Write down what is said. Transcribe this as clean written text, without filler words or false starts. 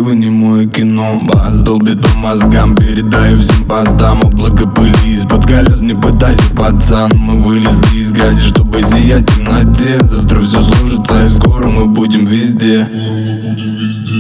вы не мое кино. Бас долбит по мозгам, передаю всем постам. Облако пыли из-под колес, не пытайся, пацан. Мы вылезли из грязи, чтобы сиять в темноте. Завтра все сложится и скоро мы будем везде.